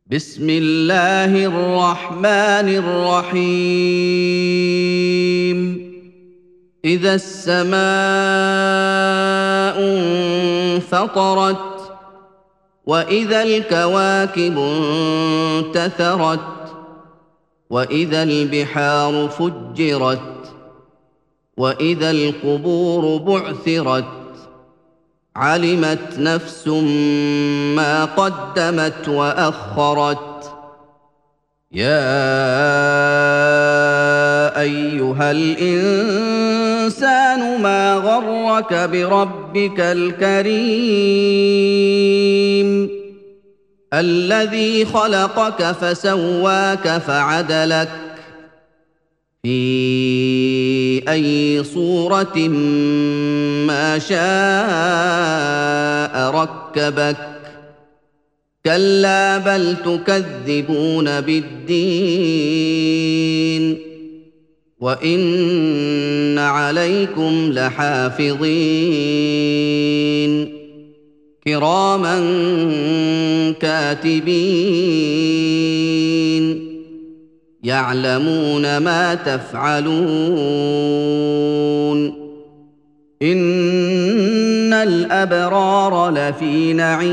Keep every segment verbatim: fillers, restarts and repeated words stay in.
بسم الله الرحمن الرحيم إذا السماء انفطرت وإذا الكواكب انتثرت وإذا البحار فجرت وإذا القبور بعثرت علمت نفس ما قدمت وأخرت يا أيها الإنسان ما غرك بربك الكريم الذي خلقك فسواك فعدلك في أي صورة ما شاء ركبك كلا بل تكذبون بالدين وإن عليكم لحافظين كراما كاتبين يعلمون ما تفعلون إن الأبرار لفي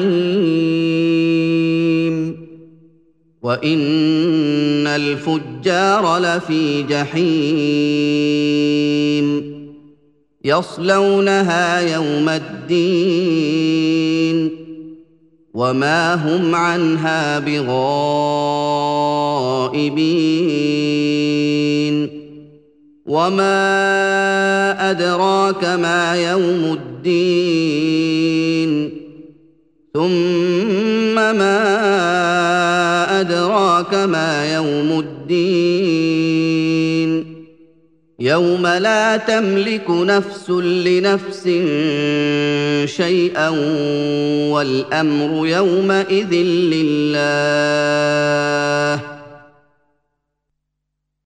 نعيم وإن الفجار لفي جحيم يصلونها يوم الدين وما هم عنها بغائبين وما أدراك ما يوم الدين ثم ما أدراك ما يوم الدين يوم لا تملك نفس لنفس شيئا والأمر يومئذ لله